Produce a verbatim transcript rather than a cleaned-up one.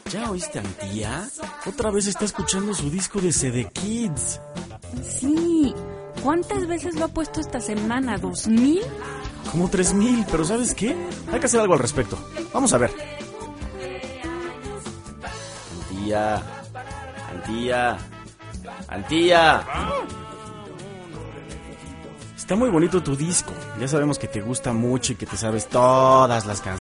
¿Ya oíste a mi tía? Otra vez está escuchando su disco de C D Kids. Sí. ¿Cuántas veces lo ha puesto esta semana? ¿Dos mil? Como tres mil, pero ¿sabes qué? Hay que hacer algo al respecto. Vamos a ver. Antía, Antía, Antía. Está muy bonito tu disco. Ya sabemos que te gusta mucho y que te sabes todas las canciones.